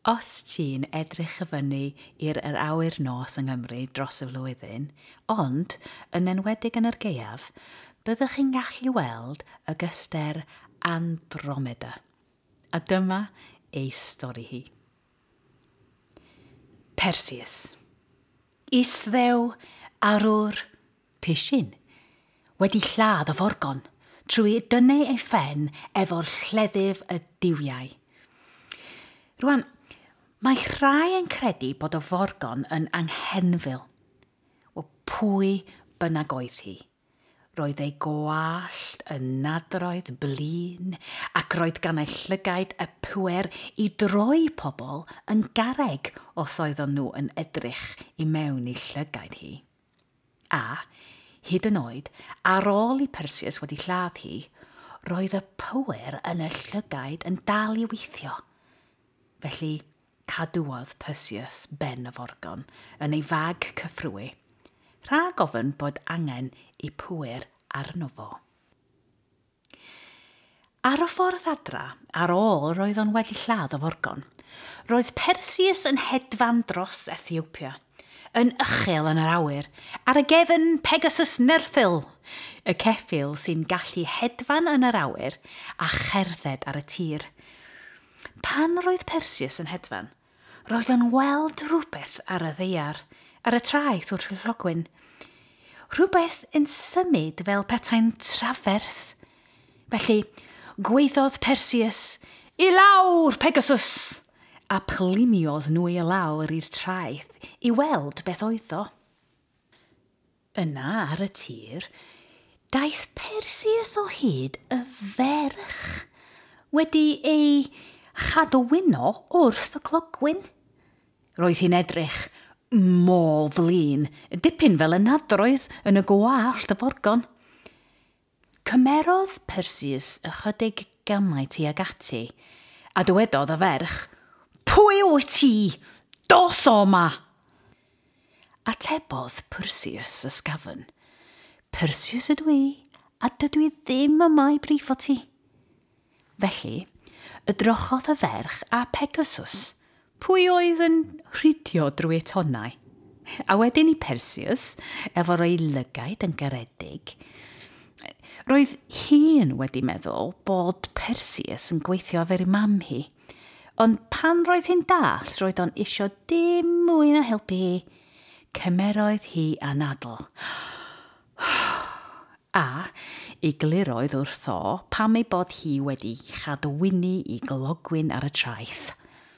Os ti'n edrych y fyny i'r awyr nos yng Nghymru dros y flwyddyn, ond yn enwedig yn yr gaeaf, byddwch chi'n gallu weld y gyster Andromeda. A dyma ei stori hi. Perseus. Isddew arwr pishin wedi lladd y forgon trwy dynnu ei phen efo'r lleddyf y diwiau. Rwan, mae rhai yn credu bod y forgon yn anghenfil. O pwy bynnag oedd hi. Roedd ei gwallt yn nadroedd blin ac roedd gan ei llygaid y pŵer i droi pobl yn garreg os oedden nhw yn edrych i mewn i llygaid hi. A, hyd yn oed, ar ôl i Perseus wedi lladd hi, roedd y pŵer yn y llygaid yn dal i weithio. Felly, cadwodd Perseus ben y forgon yn ei fag cyffrwy, rhag ofyn bod angen i pŵer arno fo. Ar y ffordd adra, ar ôl roedd o'n wedi lladd y forgon, roedd Perseus yn hedfan dros Ethiopia, yn uchel yn yr awyr, ar y gefn Pegasus Nerthil, y ceffyl sy'n gallu hedfan yn yr awyr a cherdded ar y tir. Pan roedd Perseus yn hedfan, roedd o'n weld rhywbeth ar y ddaear, ar y traeth wrth y llogwyn. Rhywbeth yn symud fel petai'n traferth. Felly, gweiddodd Perseus, "I lawr, Pegasus!" a plimiodd nhw i lawr i'r traeth i weld beth oedd o. Yna ar y tir, daeth Perseus o hyd y ferch wedi ei chadwyno wrth y clogwyn. Roedd hi'n edrych mor flin, dipyn fel y nadroedd yn y gwallt y forgon. Cymerodd Perseus ychydig gamau tuag ati, a dywedodd y ferch, "Pwy wyt ti? Dos o ma!" Atebodd Perseus ysgafn, "Perseus ydw i, a dydw i ddim yma i brifo ti." Felly, ydrochodd y ferch a Pegasus, pwy oedd yn rhidio drwy eu tonnau. A wedyn i Perseus, efo'r ei lygaid yn garedig. Roedd hi'n wedi meddwl bod Perseus yn gweithio fer ei mam hi, ond pan roedd hi'n dall, roedd o'n isio dim mwy na helpu hi, cymeroedd hi anadl. A ei gliroedd wrtho pam ei bod hi wedi chadwyni i glogwyn ar y traeth.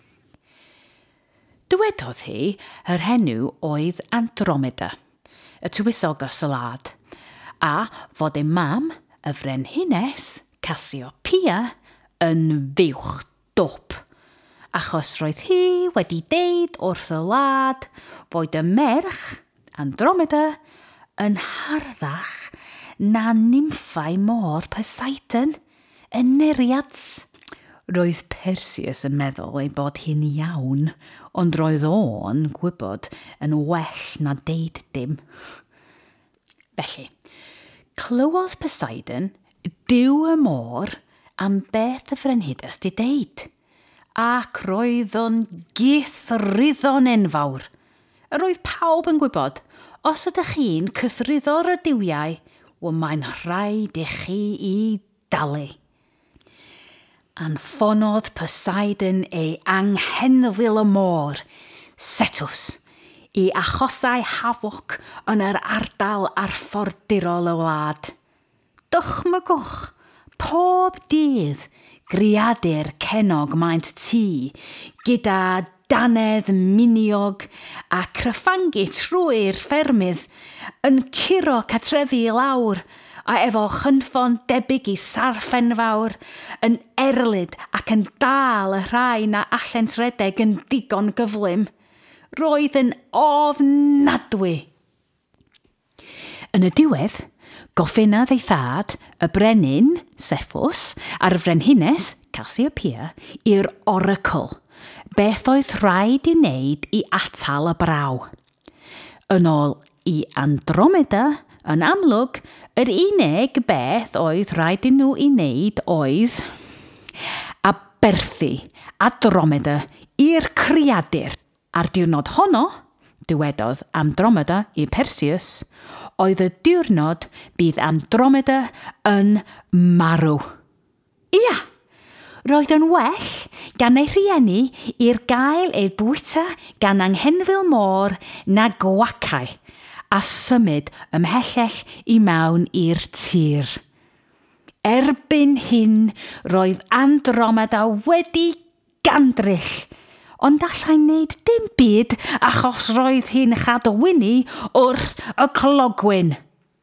Dywedodd hi yr henw oedd Andromeda, y tywysogos y wlad, a fod ei mam, y frenhines, Cassiopeia, yn fuwch dop, achos roedd hi wedi deud wrth y wlad fod y merch, Andromeda, yn harddach na nymffau môr Poseidon, yn Nereids. Roedd Perseus yn meddwl ei bod hi'n iawn, ond roedd o'n gwybod yn well na deud dim. Felly, clywodd Poseidon, diw y môr, am beth y frenhines di deud, ac roedd o'n gythryddon enfawr. Roedd pawb yn gwybod, os ydych chi'n cythryddo'r y diwiau, mae'n rhaid i chi i dalu. Anffonodd Poseidon ei anghenfil y môr, Cetus, i achosau hafwc yn yr ardal arffordirol y wlad. Dychmygwch, pob dydd greadur cenog maent tŷ, gyda danedd miniog a cryffangu trwy'r ffermydd yn curo catrefi i lawr, a efo chynffon debyg i sarff enfawr, yn erlyd ac yn dal y rhai na allent redeg yn digon gyflym. Roedd yn ofnadwy. Yn y diwedd, goffennodd ei thad, y brenin, Cephus, a'r frenhines, Cassiopeia, i'r oracle, beth oedd rhaid i wneud i atal y braw. Yn ôl i Andromeda, yn amlwg, yr unig beth oedd rhaid i nhw i wneud oedd aberthu Andromeda i'r creadur. Ar diwrnod honno, dywedodd Andromeda i Perseus, oedd y diwrnod bydd Andromeda yn marw. Ia, roedd yn well gan ei rhieni i'r gael ei bwyta gan anghenfil môr na gwacau a symud ymhellell i mewn i'r tir. Erbyn hyn, roedd Andromeda wedi gandryll, ond allai wneud dim byd achos roedd hi'n chadwyni wrth y clogwyn.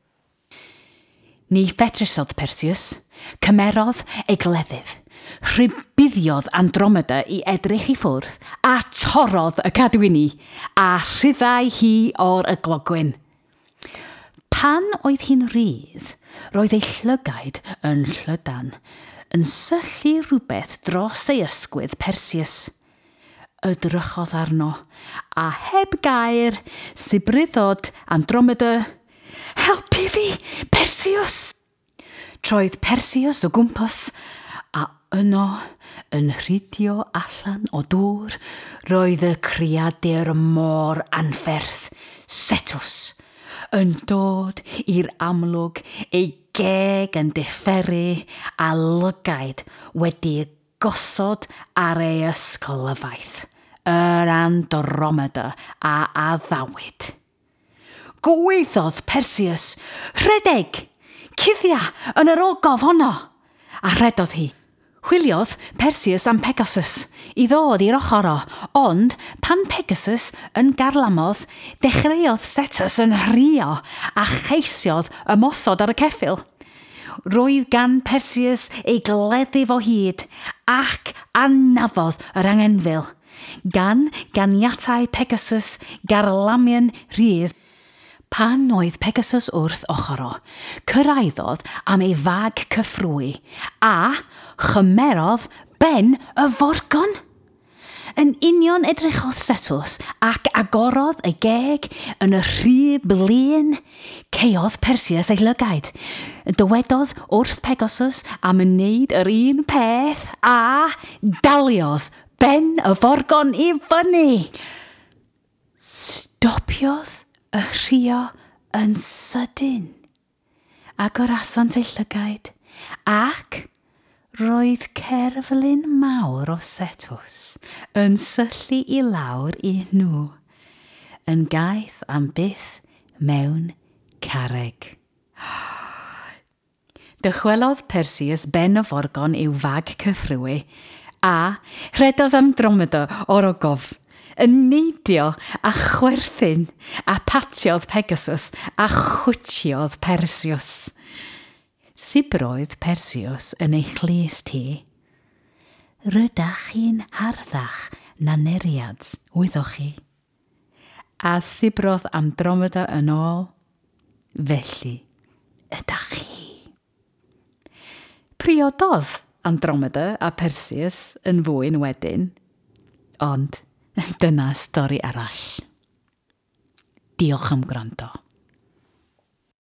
Ni fetrysodd Perseus, cymerodd ei gleddyf, rhybuddiodd Andromeda i edrych i ffwrdd a torodd y cadwyni a rhyddai hi o'r y glogwyn. Pan oedd hi'n rhydd, roedd ei llygaid yn llydan, yn syllu rhywbeth dros ei ysgwydd Perseus. Edrychodd arno, a heb gair, sibryddodd Andromeda, "Helpu fi, Perseus!" Troedd Perseus o gwmpas, a yno, yn rhudio allan o dŵr, roedd y creadur môr anferth, Cetus, yn dod i'r amlwg ei geg yn differu a lygaid wedi gosod ar ei ysgolfaeth, yr Andromeda a addawyd. Gwaeddodd Perseus, "Rhedeg! Cuddia yn yr ogof honno!" A rhedodd hi. Chwiliodd Perseus am Pegasus i ddod i'r ochr o, ond pan Pegasus yn garlamodd, dechreuodd Cetus yn rhuo a cheisiodd ymosod ar y ceffyl. Roedd gan Perseus ei gleddyf o hyd ac anafodd yr anghenfil. Gan ganiatau Pegasus garlamian rhydd. Pan oedd Pegasus wrth ochr o, cyrraeddodd am ei fag cyffrwy a chymerodd ben y forgon. Yn union edrychodd Cetus ac agorodd ei geg yn y rhy blin, ceodd Perseus ei lygaid. Dywedodd wrth Pegasus am wneud yr un peth a daliodd ben y forgon i fyny. Stopiodd y rhuo yn sydyn, agorasant ei llygaid, ac roedd cerflun mawr o Cetus yn syllu i lawr i nhw, yn gaeth am byth mewn carreg. Dychwelodd Perseus ben y forgon i'w fag cyffrwy, a rhedodd Andromeda o'r ogof, yn neidio a chwerthin, a patiodd Pegasus a chwtiodd Perseus. Sibroedd Perseus yn ei chlust hi. Rydach chi'n harddach na neriads, wyddoch chi. A sibrodd Andromeda yn ôl, felly ydach chi. Priododd Andromeda a Perseus yn fwyn wedyn, ond dyna stori arall. Diolch am gwrando.